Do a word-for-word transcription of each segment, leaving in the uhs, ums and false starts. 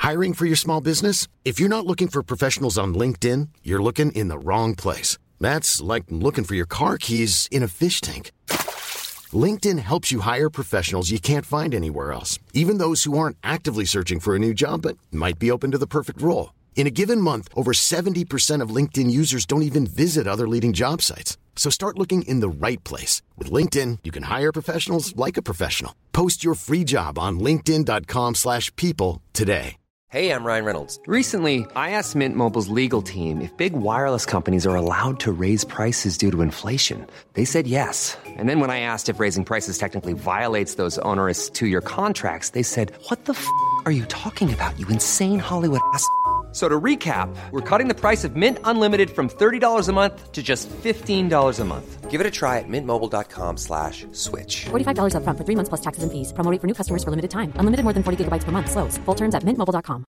Hiring for your small business? If you're not looking for professionals on LinkedIn, you're looking in the wrong place. That's like looking for your car keys in a fish tank. LinkedIn helps you hire professionals you can't find anywhere else, even those who aren't actively searching for a new job but might be open to the perfect role. In a given month, over seventy percent of LinkedIn users don't even visit other leading job sites. So start looking in the right place. With LinkedIn, you can hire professionals like a professional. Post your free job on linkedin dot com slash people today. Hey, I'm Ryan Reynolds. Recently, I asked Mint Mobile's legal team if big wireless companies are allowed to raise prices due to inflation. They said yes. And then when I asked if raising prices technically violates those onerous two-year contracts, they said, what the f*** are you talking about, you insane Hollywood ass f- So to recap, we're cutting the price of Mint Unlimited from thirty dollars a month to just fifteen dollars a month. Give it a try at mintmobile.com slash switch. forty-five dollars up front for three months plus taxes and fees. Promo rate for new customers for limited time. Unlimited more than forty gigabytes per month. Slows full terms at mint mobile dot com.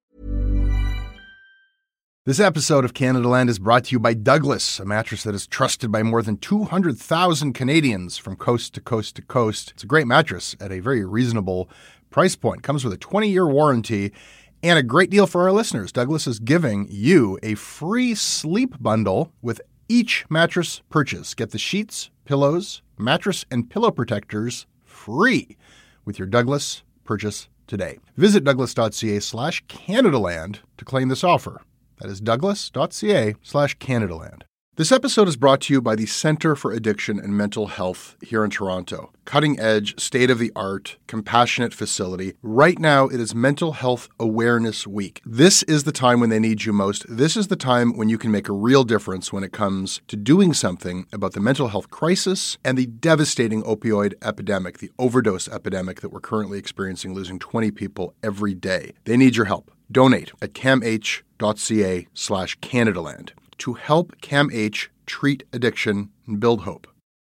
This episode of Canada Land is brought to you by Douglas, a mattress that is trusted by more than two hundred thousand Canadians from coast to coast to coast. It's a great mattress at a very reasonable price point. Comes with a twenty-year warranty. And a great deal for our listeners. Douglas is giving you a free sleep bundle with each mattress purchase. Get the sheets, pillows, mattress, and pillow protectors free with your Douglas purchase today. Visit douglas.ca slash Canadaland to claim this offer. That is douglas.ca slash Canadaland. This episode is brought to you by the Centre for Addiction and Mental Health here in Toronto. Cutting-edge, state-of-the-art, compassionate facility. Right now, it is Mental Health Awareness Week. This is the time when they need you most. This is the time when you can make a real difference when it comes to doing something about the mental health crisis and the devastating opioid epidemic, the overdose epidemic that we're currently experiencing, losing twenty people every day. They need your help. Donate at camh.ca slash Canadaland. To help CAMH treat addiction and build hope.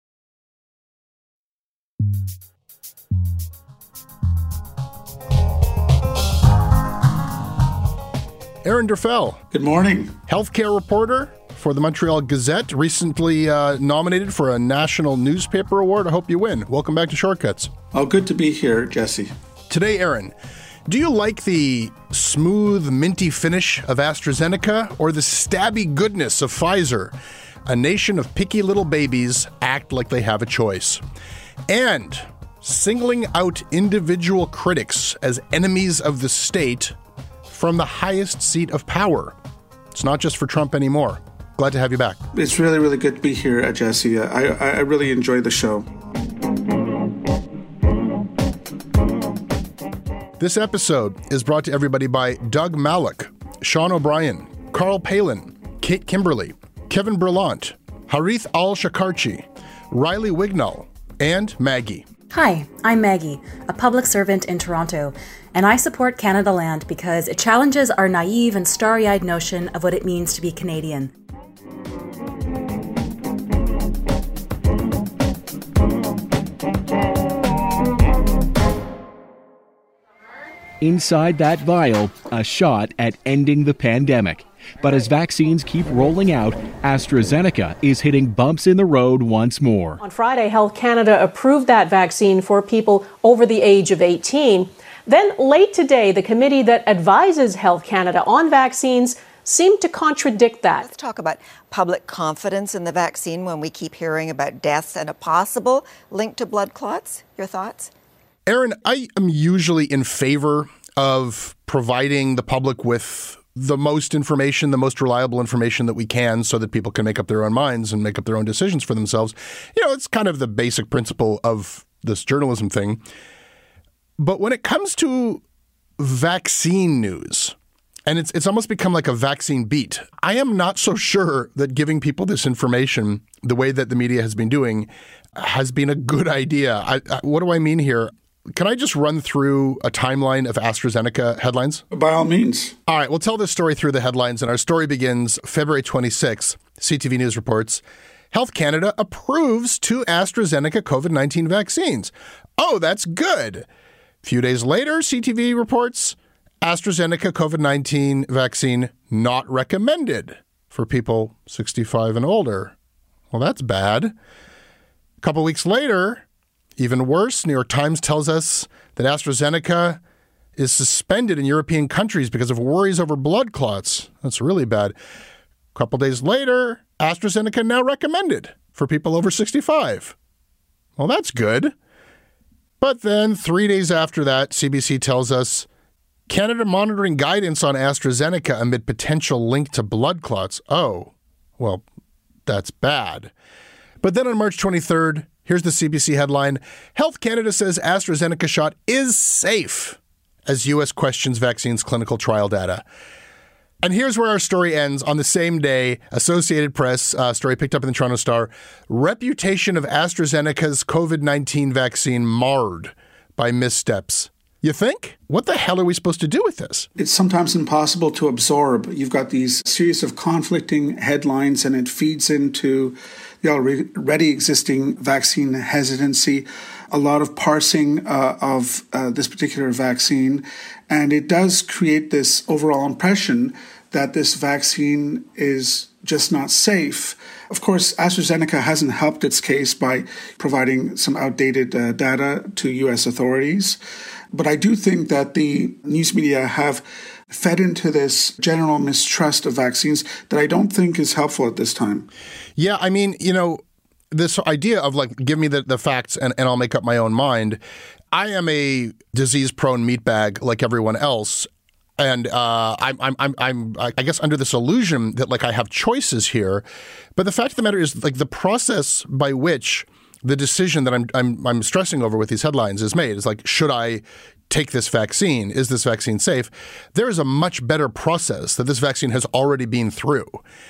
Aaron Derfell. Good morning. Healthcare reporter for the Montreal Gazette, recently uh, nominated for a National Newspaper Award. I hope you win. Welcome back to Shortcuts. Oh, good to be here, Jesse. Today, Aaron, do you like the smooth, minty finish of AstraZeneca or the stabby goodness of Pfizer? A nation of picky little babies act like they have a choice. And singling out individual critics as enemies of the state from the highest seat of power. It's not just for Trump anymore. Glad to have you back. It's really, really good to be here, uh, Jesse. I, I, I really enjoy the show. This episode is brought to everybody by Doug Malloch, Sean O'Brien, Carl Palin, Kate Kimberly, Kevin Berlant, Harith Al-Shakarchi, Riley Wignall, and Maggie. Hi, I'm Maggie, a public servant in Toronto, and I support Canada Land because it challenges our naive and starry-eyed notion of what it means to be Canadian. Inside that vial, a shot at ending the pandemic. But as vaccines keep rolling out, AstraZeneca is hitting bumps in the road once more. On Friday, Health Canada approved that vaccine for people over the age of eighteen. Then late today, the committee that advises Health Canada on vaccines seemed to contradict that. Let's talk about public confidence in the vaccine when we keep hearing about deaths and a possible link to blood clots. Your thoughts? Aaron, I am usually in favor of providing the public with the most information, the most reliable information that we can so that people can make up their own minds and make up their own decisions for themselves. You know, it's kind of the basic principle of this journalism thing. But when it comes to vaccine news, and it's it's almost become like a vaccine beat, I am not so sure that giving people this information the way that the media has been doing has been a good idea. I, I, what do I mean here? Can I just run through a timeline of AstraZeneca headlines? By all means. All right, we'll tell this story through the headlines, and our story begins February twenty-sixth. C T V News reports, Health Canada approves two AstraZeneca COVID nineteen vaccines. Oh, that's good. A few days later, C T V reports, AstraZeneca COVID nineteen vaccine not recommended for people sixty-five and older. Well, that's bad. A couple weeks later, even worse, New York Times tells us that AstraZeneca is suspended in European countries because of worries over blood clots. That's really bad. A couple days later, AstraZeneca now recommended for people over sixty-five. Well, that's good. But then three days after that, C B C tells us Canada monitoring guidance on AstraZeneca amid potential link to blood clots. Oh, well, that's bad. But then on March twenty-third, here's the C B C headline, Health Canada says AstraZeneca shot is safe as U S questions vaccine's clinical trial data. And here's where our story ends. On the same day, Associated Press, uh, story picked up in the Toronto Star, reputation of AstraZeneca's covid nineteen vaccine marred by missteps. You think? What the hell are we supposed to do with this? It's sometimes impossible to absorb. You've got these series of conflicting headlines, and it feeds into the already existing vaccine hesitancy, a lot of parsing uh, of uh, this particular vaccine, and it does create this overall impression that this vaccine is just not safe. Of course, AstraZeneca hasn't helped its case by providing some outdated uh, data to U S authorities. But I do think that the news media have fed into this general mistrust of vaccines that I don't think is helpful at this time. Yeah, I mean, you know, this idea of like, give me the, the facts and, and I'll make up my own mind. I am a disease-prone meatbag like everyone else. And uh, I'm, I'm, I'm, I'm, I guess, under this illusion that like I have choices here. But the fact of the matter is, like, the process by which the decision that I'm, I'm, I'm stressing over with these headlines is made is like, should I take this vaccine? Is this vaccine safe? There is a much better process that this vaccine has already been through.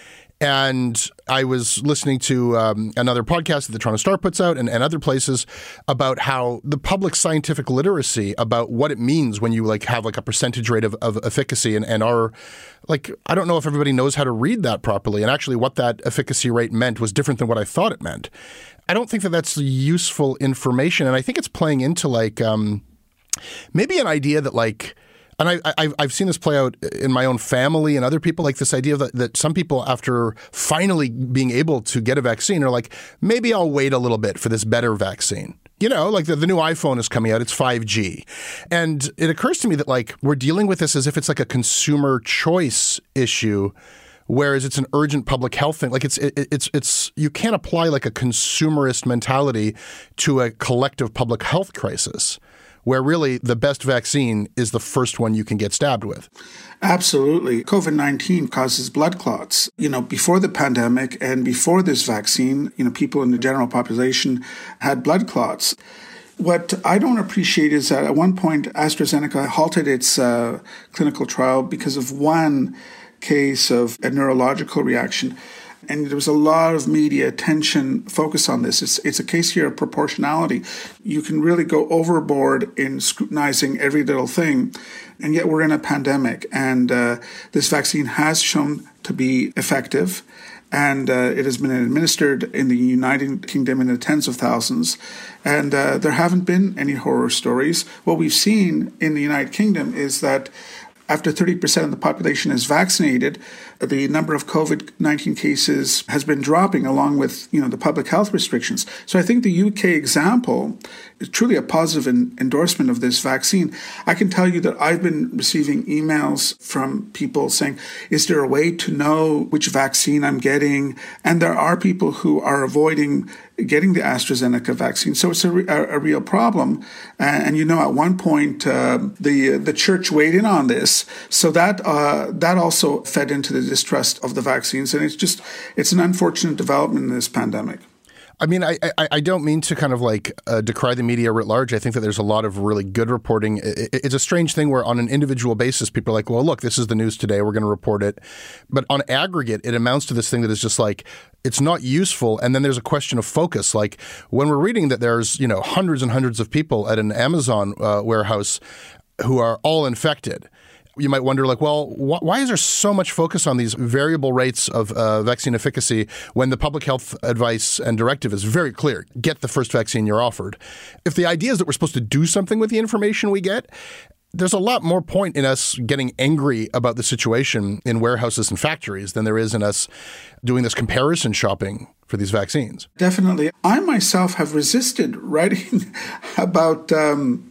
And I was listening to um, another podcast that the Toronto Star puts out and, and other places about how the public scientific literacy about what it means when you like have like a percentage rate of, of efficacy and, and are like, I don't know if everybody knows how to read that properly. And actually what that efficacy rate meant was different than what I thought it meant. I don't think that that's useful information. And I think it's playing into like um, maybe an idea that like, and I, I, I've seen this play out in my own family and other people, like this idea that, that some people, after finally being able to get a vaccine, are like, maybe I'll wait a little bit for this better vaccine. You know, like the, the new iPhone is coming out, it's five G. And it occurs to me that like we're dealing with this as if it's like a consumer choice issue, whereas it's an urgent public health thing. Like it's it, it's it's you can't apply like a consumerist mentality to a collective public health crisis, where really the best vaccine is the first one you can get stabbed with. Absolutely. covid nineteen causes blood clots. You know, before the pandemic and before this vaccine, you know, people in the general population had blood clots. What I don't appreciate is that at one point, AstraZeneca halted its uh, clinical trial because of one case of a neurological reaction. And there was a lot of media attention focused on this. It's, it's a case here of proportionality. You can really go overboard in scrutinizing every little thing. And yet we're in a pandemic. And uh, this vaccine has shown to be effective. And uh, it has been administered in the United Kingdom in the tens of thousands. And uh, there haven't been any horror stories. What we've seen in the United Kingdom is that after thirty percent of the population is vaccinated, the number of covid nineteen cases has been dropping along with, you know, the public health restrictions. So I think the U K example is truly a positive in, endorsement of this vaccine. I can tell you that I've been receiving emails from people saying, is there a way to know which vaccine I'm getting? And there are people who are avoiding getting the AstraZeneca vaccine. So it's a, re- a, a real problem. And, and, you know, at one point, uh, the the church weighed in on this. So that uh, that also fed into the distrust of the vaccines. And it's just, it's an unfortunate development in this pandemic. I mean, I, I, I don't mean to kind of like uh, decry the media writ large. I think that there's a lot of really good reporting. It, it's a strange thing where on an individual basis, people are like, well, look, this is the news today. We're going to report it. But on aggregate, it amounts to this thing that is just like, it's not useful. And then there's a question of focus. Like when we're reading that there's, you know, hundreds and hundreds of people at an Amazon uh, warehouse who are all infected. You might wonder, like, well, wh- why is there so much focus on these variable rates of uh, vaccine efficacy when the public health advice and directive is very clear? Get the first vaccine you're offered. If the idea is that we're supposed to do something with the information we get, there's a lot more point in us getting angry about the situation in warehouses and factories than there is in us doing this comparison shopping for these vaccines. Definitely. I myself have resisted writing about um,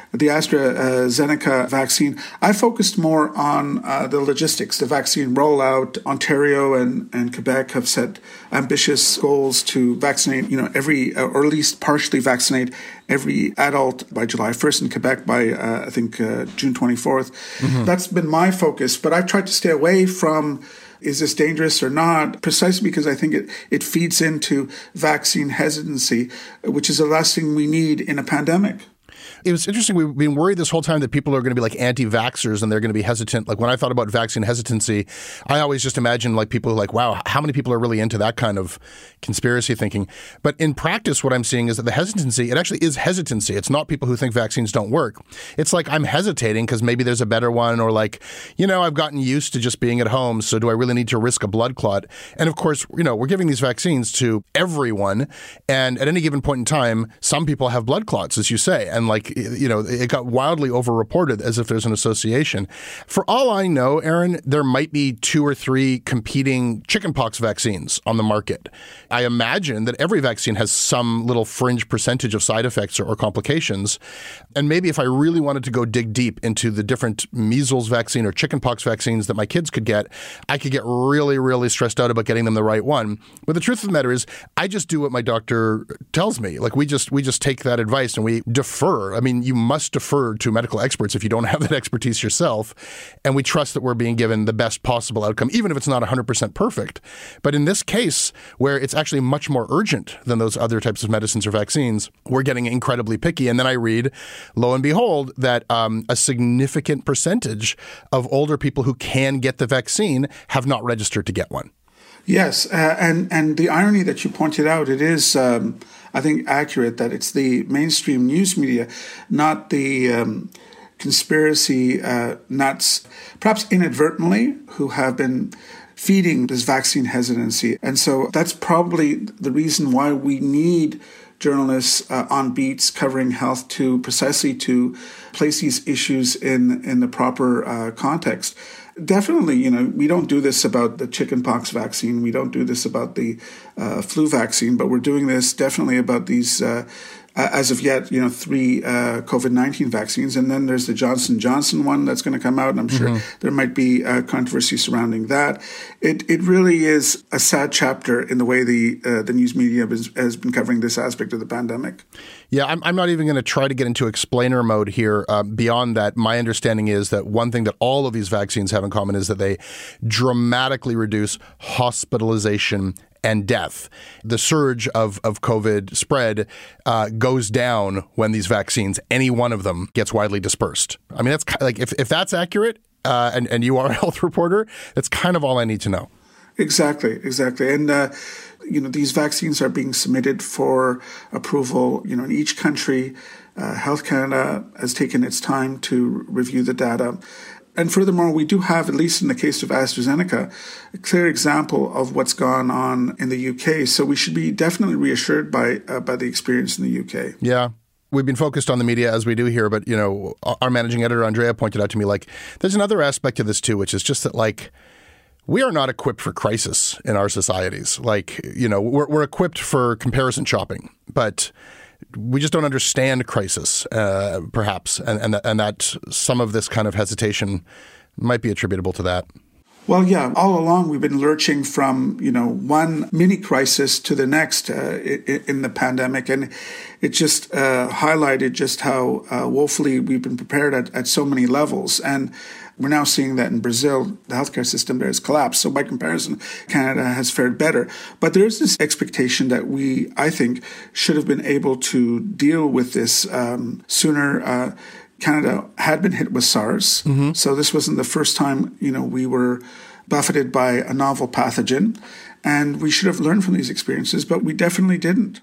the AstraZeneca vaccine, I focused more on uh, the logistics, the vaccine rollout. Ontario and, and Quebec have set ambitious goals to vaccinate, you know, every, or at least partially vaccinate every adult by July first, in Quebec by, uh, I think, uh, June twenty-fourth. Mm-hmm. That's been my focus, but I've tried to stay away from is this dangerous or not, precisely because I think it, it feeds into vaccine hesitancy, which is the last thing we need in a pandemic. It was interesting. We've been worried this whole time that people are going to be like anti-vaxxers and they're going to be hesitant. Like when I thought about vaccine hesitancy, I always just imagined like people like, wow, how many people are really into that kind of conspiracy thinking? But in practice, what I'm seeing is that the hesitancy, it actually is hesitancy. It's not people who think vaccines don't work. It's like I'm hesitating because maybe there's a better one, or like, you know, I've gotten used to just being at home. So do I really need to risk a blood clot? And of course, you know, we're giving these vaccines to everyone. And at any given point in time, some people have blood clots, as you say. And like, you know, it got wildly overreported as if there's an association. For all I know, Aaron, there might be two or three competing chickenpox vaccines on the market. I imagine that every vaccine has some little fringe percentage of side effects or, or complications. And maybe if I really wanted to go dig deep into the different measles vaccine or chickenpox vaccines that my kids could get, I could get really, really stressed out about getting them the right one. But the truth of the matter is, I just do what my doctor tells me. Like we just we just take that advice and we defer. I mean, you must defer to medical experts if you don't have that expertise yourself. And we trust that we're being given the best possible outcome, even if it's not one hundred percent perfect. But in this case, where it's actually much more urgent than those other types of medicines or vaccines, we're getting incredibly picky. And then I read, lo and behold, that um, a significant percentage of older people who can get the vaccine have not registered to get one. Yes, uh, and, and the irony that you pointed out, it is, um, I think, accurate that it's the mainstream news media, not the um, conspiracy uh, nuts, perhaps inadvertently, who have been feeding this vaccine hesitancy. And so that's probably the reason why we need journalists uh, on beats covering health to precisely to place these issues in, in the proper uh, context. Definitely, you know, we don't do this about the chickenpox vaccine. We don't do this about the uh, flu vaccine, but we're doing this definitely about these, uh, as of yet, you know, three uh, COVID nineteen vaccines. And then there's the Johnson and Johnson one that's going to come out, and I'm sure mm-hmm. there might be uh, controversy surrounding that. It it really is a sad chapter in the way the uh, the news media has, has been covering this aspect of the pandemic. Yeah, I'm, I'm not even going to try to get into explainer mode here. Uh, beyond that, my understanding is that one thing that all of these vaccines have in common is that they dramatically reduce hospitalization and death. The surge of, of COVID spread uh, goes down when these vaccines, any one of them, gets widely dispersed. I mean, that's like if, if that's accurate, uh, and, and you are a health reporter, that's kind of all I need to know. Exactly, exactly. And, uh, you know, these vaccines are being submitted for approval, you know, in each country. Uh, Health Canada has taken its time to review the data. And furthermore, we do have, at least in the case of AstraZeneca, a clear example of what's gone on in the U K. So we should be definitely reassured by uh, by the experience in the U K. Yeah. We've been focused on the media as we do here, but, you know, our managing editor, Andrea, pointed out to me, like, there's another aspect to this, too, which is just that, like, we are not equipped for crisis in our societies. Like, you know, we're, we're equipped for comparison shopping, but we just don't understand crisis, uh, perhaps, and and, th- and that some of this kind of hesitation might be attributable to that. Well, yeah, all along we've been lurching from, you know, one mini crisis to the next uh, in, in the pandemic. And it just uh, highlighted just how uh, woefully we've been prepared at, at so many levels. And we're now seeing that in Brazil, the healthcare system there has collapsed. So by comparison, Canada has fared better. But there is this expectation that we, I think, should have been able to deal with this um, sooner. Uh, Canada had been hit with SARS. Mm-hmm. So this wasn't the first time, you know, we were buffeted by a novel pathogen. And we should have learned from these experiences, but we definitely didn't.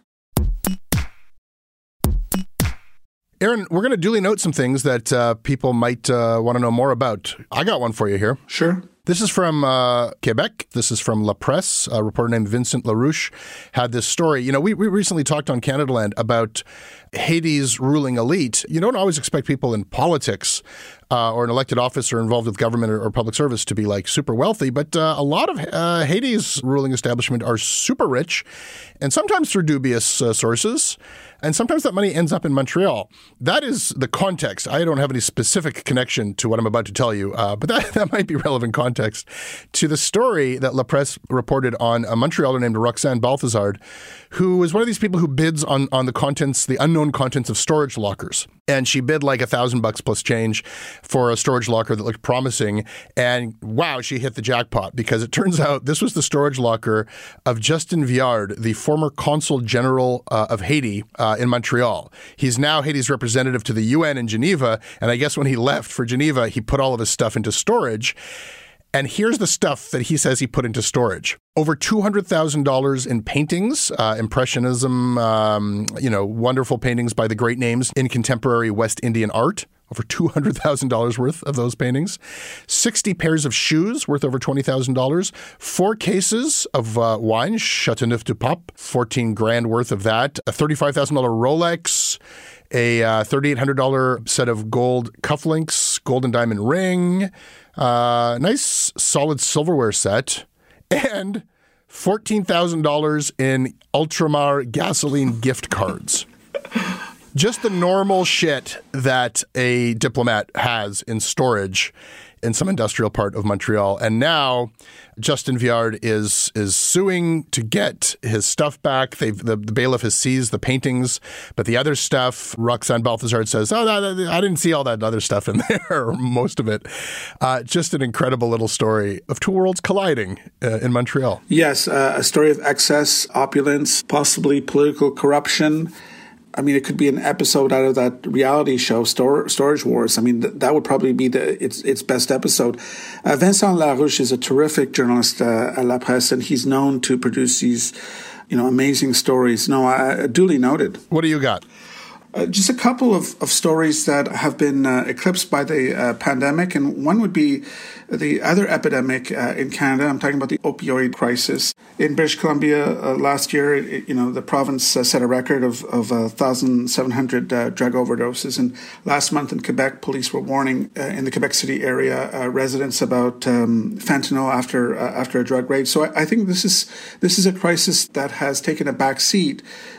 Aaron, we're going to duly note some things that uh, people might uh, want to know more about. I got one for you here. Sure. This is from uh, Quebec. This is from La Presse. A reporter named Vincent Larouche had this story. You know, we, we recently talked on Canada Land about Haiti's ruling elite, you don't always expect people in politics uh, or an elected office or involved with government or, or public service to be like super wealthy. But uh, a lot of uh, Haiti's ruling establishment are super rich, and sometimes through dubious uh, sources. And sometimes that money ends up in Montreal. That is the context. I don't have any specific connection to what I'm about to tell you, uh, but that, that might be relevant context to the story that La Presse reported on a Montrealer named Roxane Balthazard, who is one of these people who bids on, on the contents, the unknown contents of storage lockers. And she bid like a thousand bucks plus change for a storage locker that looked promising. And wow, she hit the jackpot, because it turns out this was the storage locker of Justin Viard, the former consul general uh, of Haiti uh, in Montreal. He's now Haiti's representative to the U N in Geneva. And I guess when he left for Geneva, he put all of his stuff into storage. And here's the stuff that he says he put into storage. Over two hundred thousand dollars in paintings, uh, Impressionism, um, you know, wonderful paintings by the great names in contemporary West Indian art. Over two hundred thousand dollars worth of those paintings. sixty pairs of shoes worth over twenty thousand dollars. Four cases of uh, wine, Chateauneuf du Pape, fourteen grand worth of that. A thirty-five thousand dollars Rolex. A uh, thirty-eight hundred dollars set of gold cufflinks, gold and diamond ring. Uh, nice solid silverware set, and fourteen thousand dollars in Ultramar gasoline gift cards. Just the normal shit that a diplomat has in storage in some industrial part of Montreal. And now Justin Viard is is suing to get his stuff back. They've, the, the bailiff has seized the paintings, but the other stuff, Roxane Balthazard says, oh, that, that, I didn't see all that other stuff in there, or most of it. Uh, just an incredible little story of two worlds colliding uh, in Montreal. Yes, uh, a story of excess, opulence, possibly political corruption. I mean, it could be an episode out of that reality show, Stor- Storage Wars. I mean, th- that would probably be the its its best episode. Uh, Vincent Larouche is a terrific journalist uh, at La Presse, and he's known to produce these, you know, amazing stories. No, I, duly noted. What do you got? Uh, just a couple of, of stories that have been uh, eclipsed by the uh, pandemic, and one would be the other epidemic uh, in Canada. I'm talking about the opioid crisis. In British Columbia uh, last year, it, you know, the province uh, set a record of, of uh, one thousand seven hundred uh, drug overdoses. And last month in Quebec, police were warning uh, in the Quebec City area uh, residents about um, fentanyl after uh, after a drug raid. So I, I think this is this is a crisis that has taken a back seat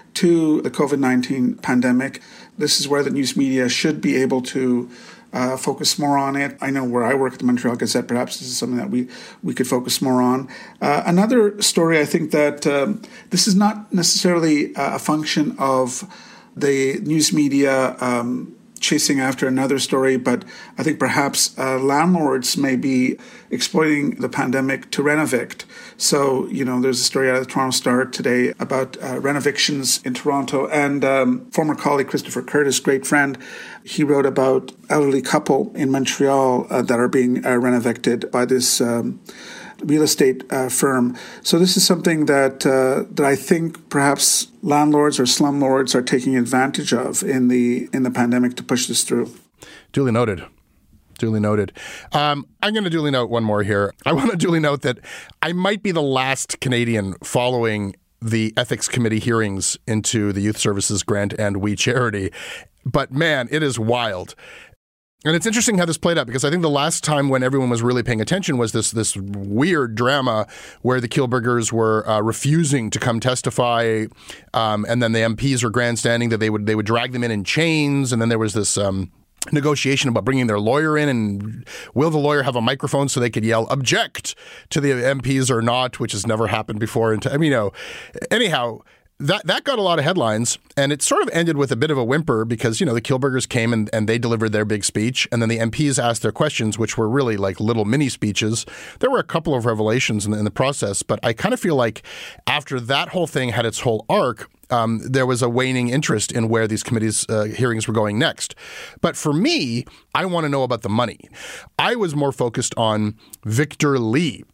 to the COVID nineteen pandemic. This is where the news media should be able to uh, focus more on it. I know where I work at the Montreal Gazette, perhaps this is something that we, we could focus more on. Uh, another story, I think that um, this is not necessarily a function of the news media um, chasing after another story, but I think perhaps uh, landlords may be exploiting the pandemic to renovict. So, you know, there's a story out of the Toronto Star today about uh, renovictions in Toronto, and um, former colleague Christopher Curtis, great friend, he wrote about elderly couple in Montreal uh, that are being uh, renovicted by this um, real estate uh, firm. So this is something that uh, that I think perhaps landlords or slumlords are taking advantage of in the in the pandemic to push this through. Duly noted. Duly noted. Um, I'm going to duly note one more here. I want to duly note that I might be the last Canadian following the Ethics Committee hearings into the Youth Services Grant and We Charity. But man, it is wild. And it's interesting how this played out, because I think the last time when everyone was really paying attention was this this weird drama where the Kielburgers were uh, refusing to come testify, um, and then the M Ps were grandstanding that they would they would drag them in in chains, and then there was this um, negotiation about bringing their lawyer in, and will the lawyer have a microphone so they could yell object to the M Ps or not, which has never happened before. And I mean, you know, anyhow. That that got a lot of headlines, and it sort of ended with a bit of a whimper because, you know, the Kielburgers came and, and they delivered their big speech, and then the M Ps asked their questions, which were really like little mini speeches. There were a couple of revelations in the, in the process, but I kind of feel like after that whole thing had its whole arc, um, there was a waning interest in where these committees' uh, hearings were going next. But for me, I want to know about the money. I was more focused on Victor Lee.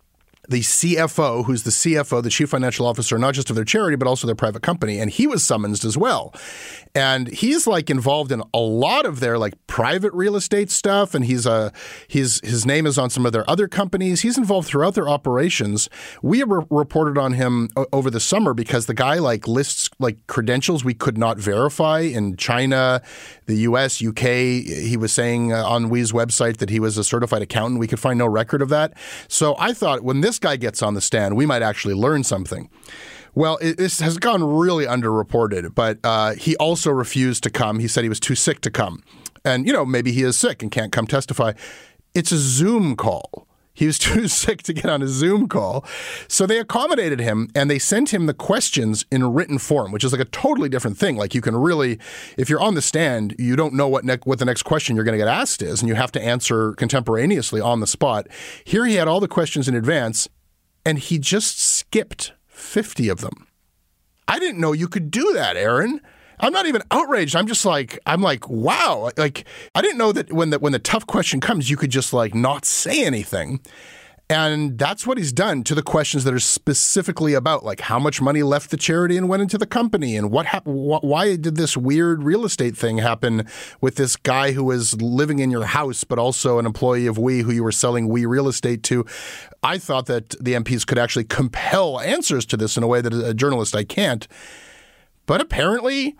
the C F O, who's the C F O, the chief financial officer, not just of their charity, but also their private company. And he was summoned as well. And he's like involved in a lot of their like private real estate stuff. And he's a, he's, his name is on some of their other companies. He's involved throughout their operations. We re- reported on him o- over the summer because the guy like lists like credentials we could not verify in China, the U S, U K. He was saying uh, on We's website that he was a certified accountant. We could find no record of that. So I thought when this guy gets on the stand, we might actually learn something. Well, it, this has gone really underreported, but uh, he also refused to come. He said he was too sick to come. And, you know, maybe he is sick and can't come testify. It's a Zoom call. He was too sick to get on a Zoom call. So they accommodated him and they sent him the questions in written form, which is like a totally different thing. Like you can really, if you're on the stand, you don't know what ne- what the next question you're going to get asked is, and you have to answer contemporaneously on the spot. Here he had all the questions in advance, and he just skipped fifty of them. I didn't know you could do that, Aaron. I'm not even outraged. I'm just like, I'm like, wow. Like, I didn't know that when the, when the tough question comes, you could just like not say anything. And that's what he's done to the questions that are specifically about like how much money left the charity and went into the company and what happened. Wh- why did this weird real estate thing happen with this guy who was living in your house, but also an employee of We who you were selling We real estate to? I thought that the M Ps could actually compel answers to this in a way that a journalist I can't. But apparently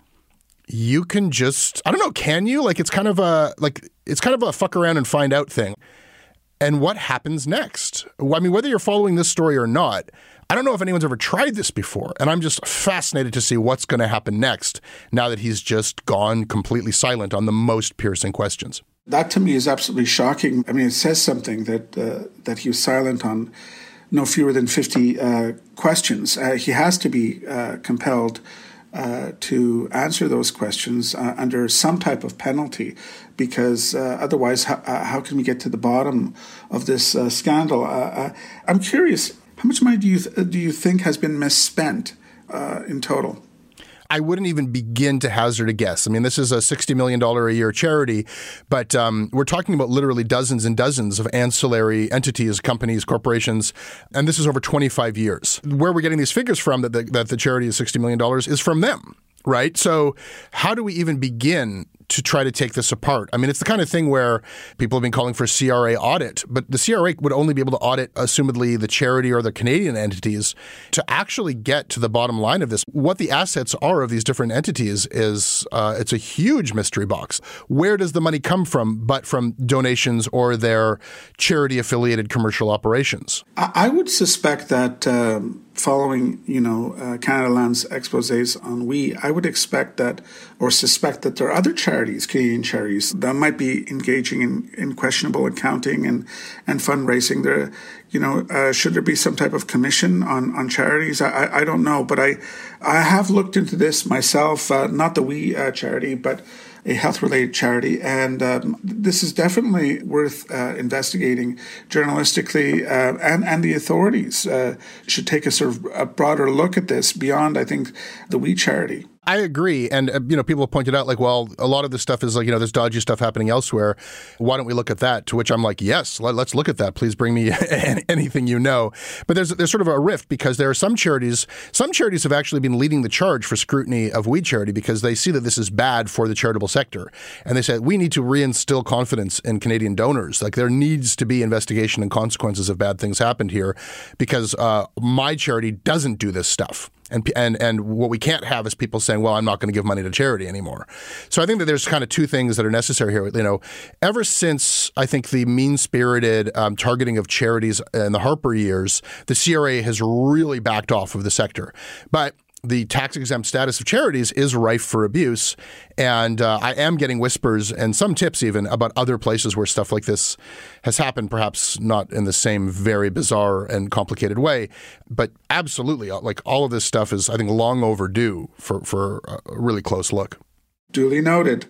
you can just, I don't know, can you? Like it's kind of a, like, it's kind of a fuck around and find out thing. And what happens next? I mean, whether you're following this story or not, I don't know if anyone's ever tried this before. And I'm just fascinated to see what's going to happen next now that he's just gone completely silent on the most piercing questions. That to me is absolutely shocking. I mean, it says something that uh, that he was silent on no fewer than fifty uh, questions. Uh, he has to be uh, compelled Uh, to answer those questions uh, under some type of penalty, because uh, otherwise, how, uh, how can we get to the bottom of this uh, scandal? Uh, uh, I'm curious, how much money do you th- do you think has been misspent uh, in total? I wouldn't even begin to hazard a guess. I mean, this is a sixty million dollars a year charity, but um, we're talking about literally dozens and dozens of ancillary entities, companies, corporations, and this is over twenty-five years. Where we're getting these figures from that the, that the charity is sixty million dollars is from them, right? So how do we even begin to try to take this apart? I mean, it's the kind of thing where people have been calling for a C R A audit, but the C R A would only be able to audit, assumedly, the charity or the Canadian entities. To actually get to the bottom line of this, what the assets are of these different entities is, uh, it's a huge mystery box. Where does the money come from but from donations or their charity-affiliated commercial operations? I would suspect that um, following, you know, uh, Canada Land's exposés on We, I would expect that or suspect that there are other charities, Canadian charities, that might be engaging in, in questionable accounting and, and fundraising. There, you know, uh, should there be some type of commission on, on charities? I, I, I don't know, but I, I have looked into this myself, uh, not the We uh, charity, but a health-related charity, and um, this is definitely worth uh, investigating journalistically, uh, and, and the authorities uh, should take a sort of a broader look at this beyond, I think, the We charity. I agree. And, uh, you know, people have pointed out, like, well, a lot of this stuff is like, you know, there's dodgy stuff happening elsewhere. Why don't we look at that? To which I'm like, yes, let, let's look at that. Please bring me anything you know. But there's there's sort of a rift because there are some charities, some charities have actually been leading the charge for scrutiny of We Charity because they see that this is bad for the charitable sector. And they said, we need to reinstill confidence in Canadian donors. Like, there needs to be investigation and consequences if bad things happened here because uh, my charity doesn't do this stuff. And, and and what we can't have is people saying, well, I'm not going to give money to charity anymore. So I think that there's kind of two things that are necessary here. You know, ever since I think the mean-spirited um, targeting of charities in the Harper years, the C R A has really backed off of the sector. But the tax-exempt status of charities is rife for abuse. And uh, I am getting whispers and some tips even about other places where stuff like this has happened, perhaps not in the same very bizarre and complicated way. But absolutely, like all of this stuff is, I think, long overdue for, for a really close look. Duly noted.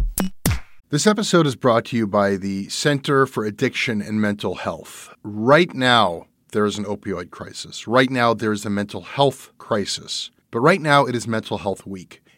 This episode is brought to you by the Center for Addiction and Mental Health. Right now, there is an opioid crisis. Right now, there is a mental health crisis. But right now, it is Mental Health Week.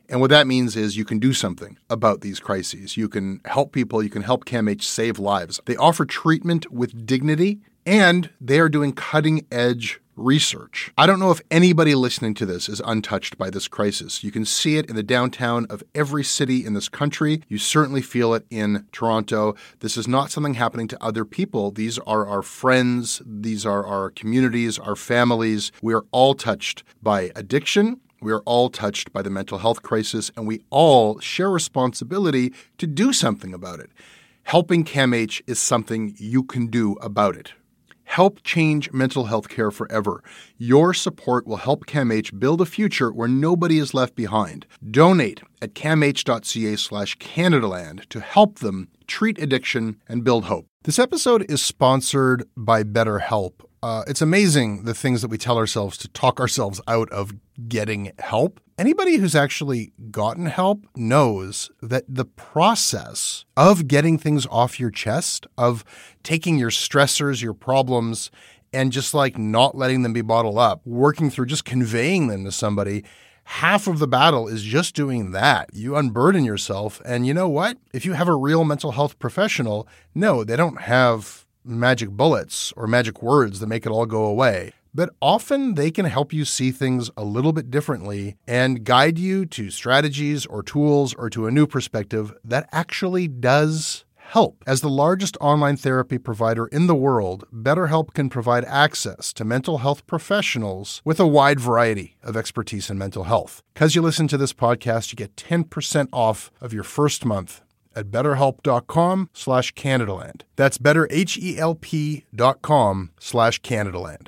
And what that means is you can do something about these crises. You can help people. You can help CAMH save lives. They offer treatment with dignity, and they are doing cutting-edge research. I don't know if anybody listening to this is untouched by this crisis. You can see it in the downtown of every city in this country. You certainly feel it in Toronto. This is not something happening to other people. These are our friends. These are our communities, our families. We are all touched by addiction. We are all touched by the mental health crisis, and we all share responsibility to do something about it. Helping CAMH is something you can do about it. Help change mental health care forever. Your support will help CAMH build a future where nobody is left behind. Donate at camh.ca slash Canadaland to help them treat addiction and build hope. This episode is sponsored by BetterHelp. Uh, it's amazing the things that we tell ourselves to talk ourselves out of getting help. Anybody who's actually gotten help knows that the process of getting things off your chest, of taking your stressors, your problems, and just like not letting them be bottled up, working through just conveying them to somebody, half of the battle is just doing that. You unburden yourself. And you know what? If you have a real mental health professional, no, they don't have magic bullets or magic words that make it all go away. But often they can help you see things a little bit differently and guide you to strategies or tools or to a new perspective that actually does help. As the largest online therapy provider in the world, BetterHelp can provide access to mental health professionals with a wide variety of expertise in mental health. Because you listen to this podcast, you get ten percent off of your first month at betterhelp.com slash Canadaland. That's betterhelp.com slash Canadaland.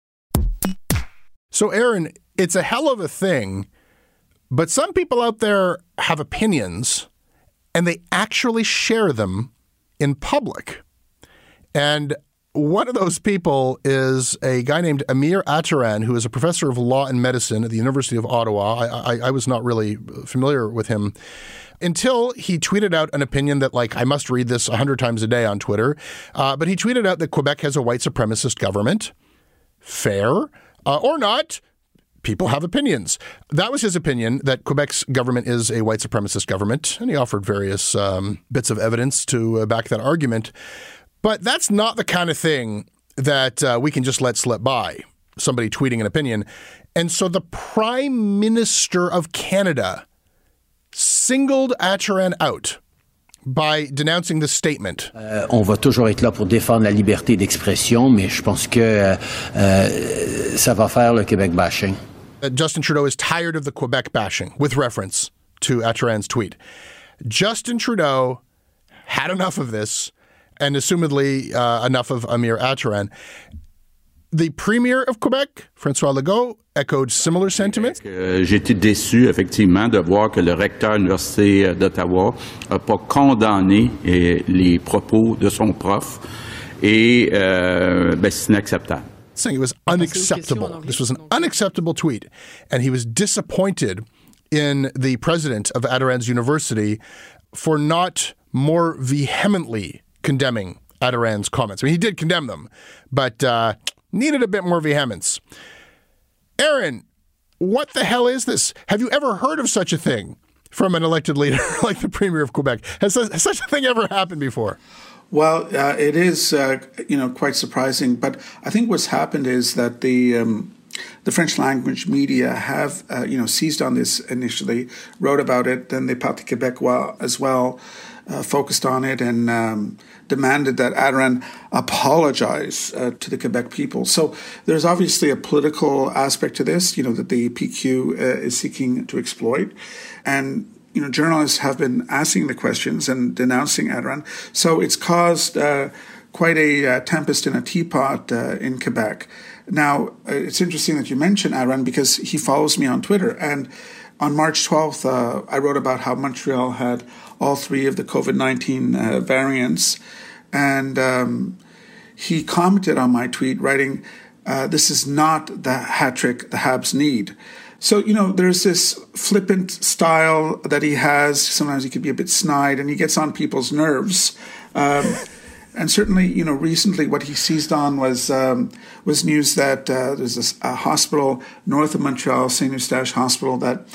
So, Aaron, it's a hell of a thing, but some people out there have opinions and they actually share them in public. And one of those people is a guy named Amir Attaran, who is a professor of law and medicine at the University of Ottawa. I, I, I was not really familiar with him until he tweeted out an opinion that, like, I must read this a hundred times a day on Twitter. Uh, but he tweeted out that Quebec has a white supremacist government. Fair. Uh, or not. People have opinions. That was his opinion, that Quebec's government is a white supremacist government, and he offered various um, bits of evidence to uh, back that argument. But that's not the kind of thing that uh, we can just let slip by, somebody tweeting an opinion. And so the Prime Minister of Canada singled Attaran out by denouncing this statement. Euh, on va toujours être là pour défendre la liberté d'expression, mais je pense que euh, euh, ça va faire le Québec bashing. Uh, Justin Trudeau is tired of the Quebec bashing, with reference to Attaran's tweet. Justin Trudeau had enough of this, and assumedly uh, enough of Amir Attaran. The Premier of Quebec, François Legault, echoed similar sentiments. Euh, j'ai été déçu, effectivement, de voir que le recteur de l'Université d'Ottawa n'a pas condamné eh, les propos de son prof. Et euh, ben, c'est inacceptable. Saying it was unacceptable. This was an unacceptable tweet. And he was disappointed in the president of Attaran's University for not more vehemently condemning Attaran's comments. I mean, he did condemn them, but uh, needed a bit more vehemence. Aaron, what the hell is this? Have you ever heard of such a thing from an elected leader like the Premier of Quebec? Has, has such a thing ever happened before? Well, uh, it is, uh, you know, quite surprising. But I think what's happened is that the um, the French language media have, uh, you know, seized on this initially, wrote about it, then the Parti Québécois as well uh, focused on it and um, demanded that Attaran apologize uh, to the Quebec people. So there's obviously a political aspect to this, you know, that the P Q uh, is seeking to exploit. And you know, journalists have been asking the questions and denouncing Attaran. So it's caused uh, quite a uh, tempest in a teapot uh, in Quebec. Now, uh, it's interesting that you mention Attaran because he follows me on Twitter. And on March twelfth, uh, I wrote about how Montreal had all three of the COVID nineteen uh, variants. And um, he commented on my tweet writing, uh, this is not the hat trick the Habs need. So, you know, there's this flippant style that he has. Sometimes he could be a bit snide and he gets on people's nerves. Um, and certainly, you know, recently what he seized on was um, was news that uh, there's this, a hospital north of Montreal, Saint Eustache Hospital, that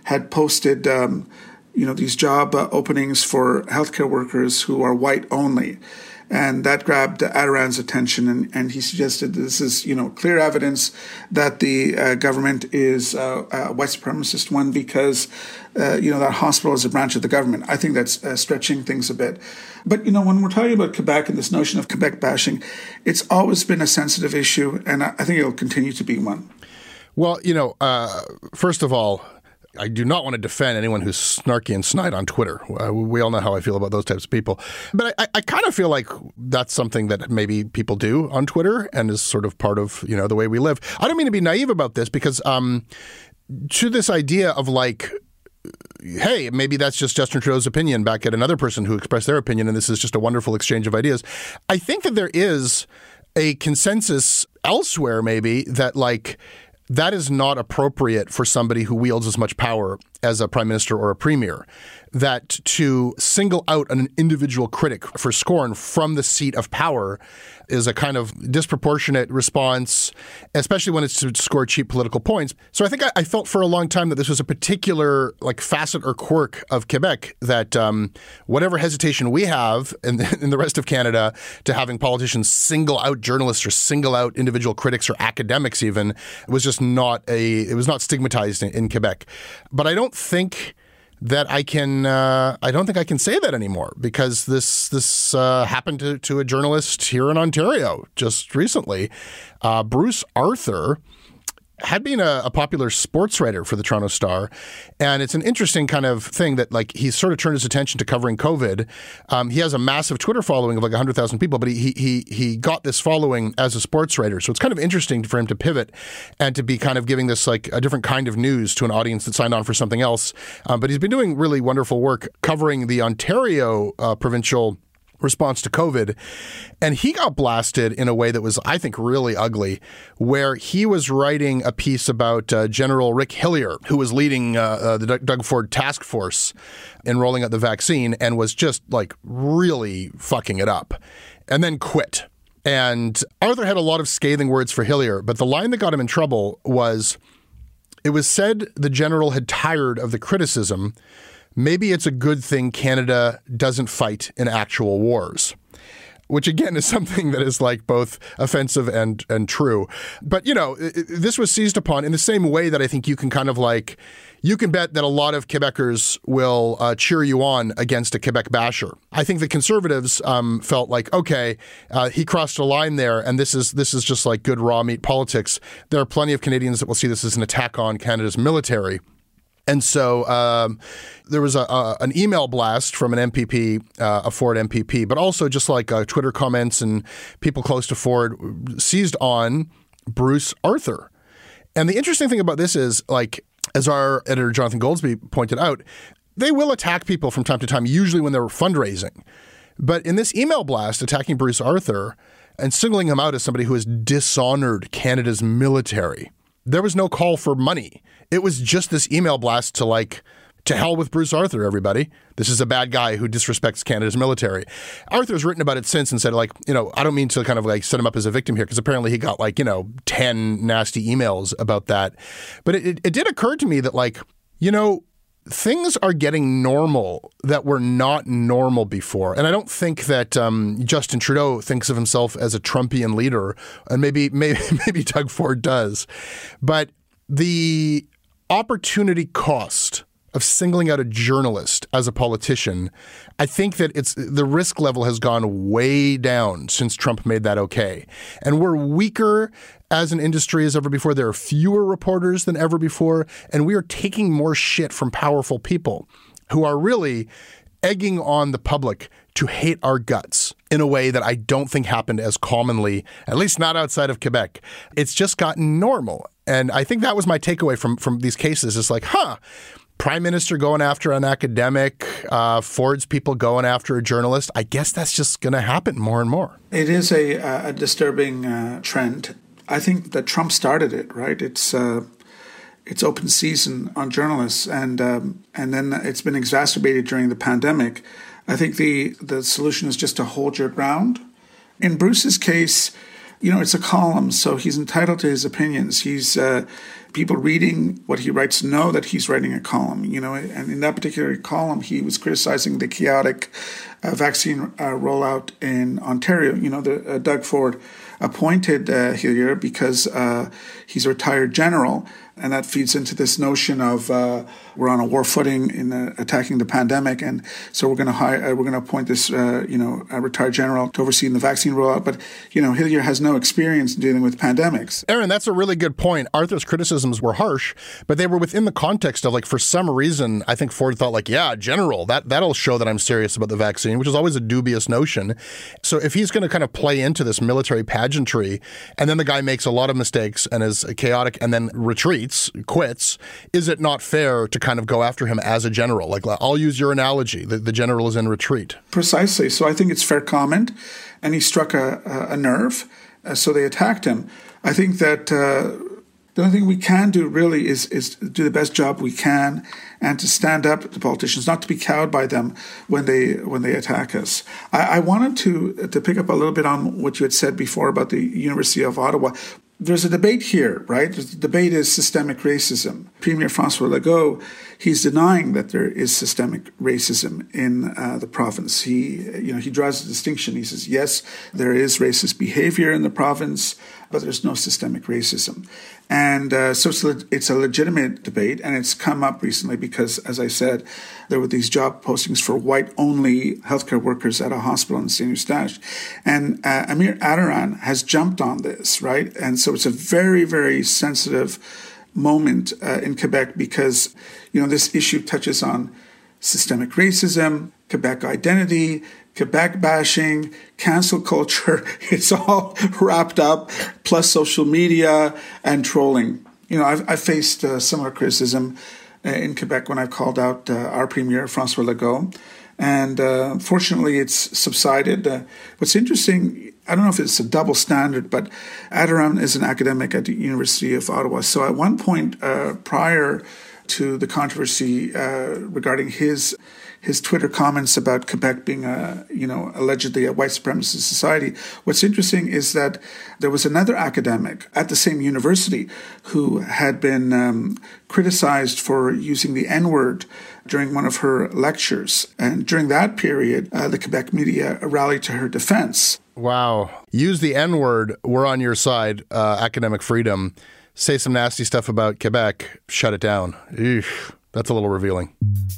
had posted, um, you know, these job uh, openings for healthcare workers who are white only. And that grabbed Adiron's attention, and, and he suggested this is, you know, clear evidence that the uh, government is uh, a white supremacist one because, uh, you know, that hospital is a branch of the government. I think that's uh, stretching things a bit. But, you know, when we're talking about Quebec and this notion of Quebec bashing, it's always been a sensitive issue, and I think it'll continue to be one. Well, you know, uh, first of all, I do not want to defend anyone who's snarky and snide on Twitter. Uh, we all know how I feel about those types of people. But I, I kind of feel like that's something that maybe people do on Twitter and is sort of part of, you know, the way we live. I don't mean to be naive about this because um, to this idea of like, hey, maybe that's just Justin Trudeau's opinion back at another person who expressed their opinion and this is just a wonderful exchange of ideas. I think that there is a consensus elsewhere maybe that like that is not appropriate for somebody who wields as much power as a prime minister or a premier, that to single out an individual critic for scorn from the seat of power is a kind of disproportionate response, especially when it's to score cheap political points. So I think I, I felt for a long time that this was a particular like facet or quirk of Quebec, that um, whatever hesitation we have in, in the rest of Canada to having politicians single out journalists or single out individual critics or academics even was just not a, it was not stigmatized in, in Quebec. But I don't think that I can, uh, I don't think I can say that anymore because this this uh, happened to, to a journalist here in Ontario just recently. Uh, Bruce Arthur had been a, a popular sports writer for the Toronto Star. And it's an interesting kind of thing that like he's sort of turned his attention to covering COVID. Um, he has a massive Twitter following of like one hundred thousand people, but he, he, he got this following as a sports writer. So it's kind of interesting for him to pivot and to be kind of giving this like a different kind of news to an audience that signed on for something else. Um, but he's been doing really wonderful work covering the Ontario uh, provincial response to COVID. And he got blasted in a way that was, I think, really ugly, where he was writing a piece about uh, General Rick Hillier, who was leading uh, uh, the Doug Ford task force in rolling out the vaccine and was just like really fucking it up and then quit. And Arthur had a lot of scathing words for Hillier, but the line that got him in trouble was, it was said the general had tired of the criticism. Maybe it's a good thing Canada doesn't fight in actual wars, which again is something that is like both offensive and and true. But, you know, it, this was seized upon in the same way that I think you can kind of like, you can bet that a lot of Quebecers will uh, cheer you on against a Quebec basher. I think the Conservatives um, felt like, okay, uh, he crossed a line there, and this is this is just like good raw meat politics. There are plenty of Canadians that will see this as an attack on Canada's military. And so um, there was a, a, an email blast from an M P P, uh, a Ford M P P, but also just like uh, Twitter comments and people close to Ford seized on Bruce Arthur. And the interesting thing about this is, like, as our editor Jonathan Goldsby pointed out, they will attack people from time to time, usually when they're fundraising. But in this email blast attacking Bruce Arthur and singling him out as somebody who has dishonored Canada's military, there was no call for money. It was just this email blast to like, to hell with Bruce Arthur, everybody. This is a bad guy who disrespects Canada's military. Arthur's written about it since and said, like, you know, I don't mean to kind of like set him up as a victim here, because apparently he got like, you know, ten nasty emails about that. But it, it, it did occur to me that like, you know, things are getting normal that were not normal before. And I don't think that um, Justin Trudeau thinks of himself as a Trumpian leader, and maybe maybe maybe Doug Ford does. But the opportunity cost of singling out a journalist as a politician, I think that it's the risk level has gone way down since Trump made that okay. And we're weaker as an industry as ever before. There are fewer reporters than ever before, and we are taking more shit from powerful people who are really egging on the public to hate our guts in a way that I don't think happened as commonly, at least not outside of Quebec. It's just gotten normal. And I think that was my takeaway from, from these cases. It's like, huh, Prime Minister going after an academic, uh, Ford's people going after a journalist. I guess that's just going to happen more and more. It is a, a disturbing uh, trend. I think that Trump started it, right? It's uh, it's open season on journalists, and um, and then it's been exacerbated during the pandemic. I think the, the solution is just to hold your ground. In Bruce's case, you know, it's a column, so he's entitled to his opinions. He's uh, people reading what he writes know that he's writing a column, you know, and in that particular column, he was criticizing the chaotic uh, vaccine uh, rollout in Ontario. You know, the uh, Doug Ford appointed uh, Hillier because uh, he's a retired general, and that feeds into this notion of uh, we're on a war footing in uh, attacking the pandemic, and so we're going to hire, uh, we're going to appoint this, uh, you know, a retired general to oversee the vaccine rollout. But you know, Hillier has no experience dealing with pandemics. Aaron, that's a really good point. Arthur's criticisms were harsh, but they were within the context of, like, for some reason, I think Ford thought, like, yeah, general, that that'll show that I'm serious about the vaccine, which is always a dubious notion. So if he's going to kind of play into this military pageantry, and then the guy makes a lot of mistakes and is chaotic, and then retreats, quits, is it not fair to kind of go after him as a general? Like, I'll use your analogy, the, the general is in retreat. Precisely. So I think it's fair comment, and he struck a, a, a nerve, uh, so they attacked him. I think that uh, the only thing we can do really is, is do the best job we can and to stand up to politicians, not to be cowed by them when they when they attack us. I, I wanted to to pick up a little bit on what you had said before about the University of Ottawa. There's a debate here, right? The debate is systemic racism. Premier Francois Legault, he's denying that there is systemic racism in uh, the province. He, you know, he draws a distinction. He says, yes, there is racist behavior in the province, but there's no systemic racism. And uh, so it's, le- it's a legitimate debate, and it's come up recently because, as I said, there were these job postings for white-only healthcare workers at a hospital in Saint Eustache. And uh, Amir Attaran has jumped on this, right? And so it's a very, very sensitive moment uh, in Quebec because, you know, this issue touches on systemic racism, Quebec identity, Quebec bashing, cancel culture. It's all wrapped up, plus social media and trolling. You know, I've, I've faced uh, similar criticism uh, in Quebec when I've called out uh, our Premier, Francois Legault. And uh, fortunately, it's subsided. Uh, what's interesting, I don't know if it's a double standard, but Attaran is an academic at the University of Ottawa. So at one point uh, prior to the controversy uh, regarding his his Twitter comments about Quebec being a, you know, allegedly a white supremacist society. What's interesting is that there was another academic at the same university who had been um, criticized for using the N-word during one of her lectures. And during that period, uh, the Quebec media rallied to her defense. Wow. Use the N-word. We're on your side. Uh, academic freedom. Say some nasty stuff about Quebec. Shut it down. Eesh, that's a little revealing.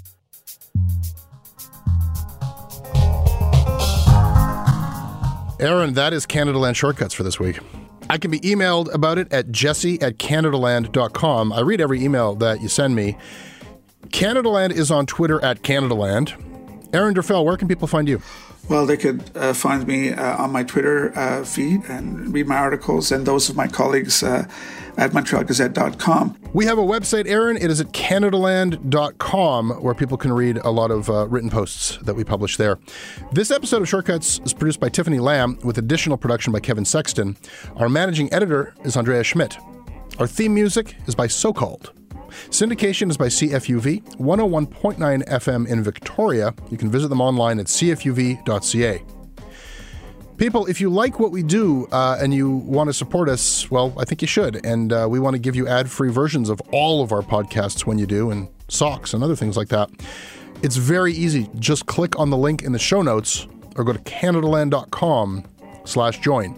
Aaron, that is Canada Land Shortcuts for this week. I can be emailed about it at jesse at canadaland dot com. I read every email that you send me. Canada Land is on Twitter at Canadaland. Aaron Derfel, where can people find you? Well, they could uh, find me uh, on my Twitter uh, feed and read my articles and those of my colleagues uh, at montreal gazette dot com. We have a website, Aaron. It is at canadaland dot com, where people can read a lot of uh, written posts that we publish there. This episode of Shortcuts is produced by Tiffany Lamb with additional production by Kevin Sexton. Our managing editor is Andrea Schmidt. Our theme music is by So Called. Syndication is by C F U V, one oh one point nine F M in Victoria. You can visit them online at c f u v dot c a. People, if you like what we do uh, and you want to support us, well, I think you should. And uh, we want to give you ad-free versions of all of our podcasts when you do, and socks and other things like that. It's very easy. Just click on the link in the show notes or go to canadaland dot com slash join.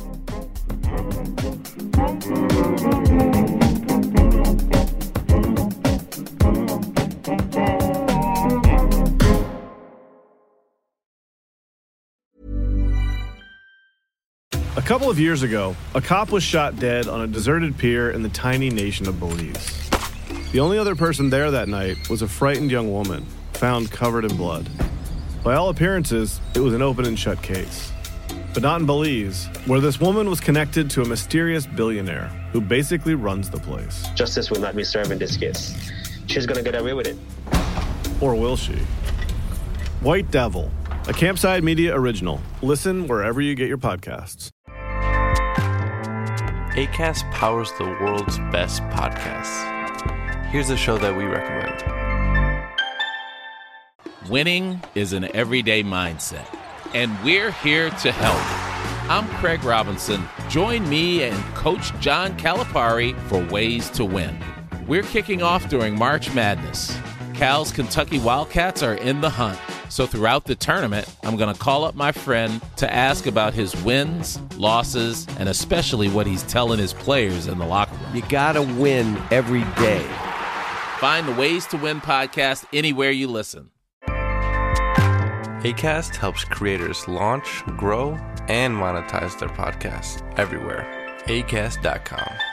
A couple of years ago, a cop was shot dead on a deserted pier in the tiny nation of Belize. The only other person there that night was a frightened young woman, found covered in blood. By all appearances, it was an open and shut case. But not in Belize, where this woman was connected to a mysterious billionaire who basically runs the place. Justice will not be served in this case. She's gonna get away with it. Or will she? White Devil, a Campside Media original. Listen wherever you get your podcasts. Acast powers the world's best podcasts. Here's a show that we recommend. Winning is an everyday mindset, and we're here to help. I'm Craig Robinson. Join me and Coach John Calipari for Ways to Win. We're kicking off during March Madness. Cal's Kentucky Wildcats are in the hunt. So throughout the tournament, I'm going to call up my friend to ask about his wins, losses, and especially what he's telling his players in the locker room. You got to win every day. Find the Ways to Win podcast anywhere you listen. Acast helps creators launch, grow, and monetize their podcasts everywhere. acast dot com.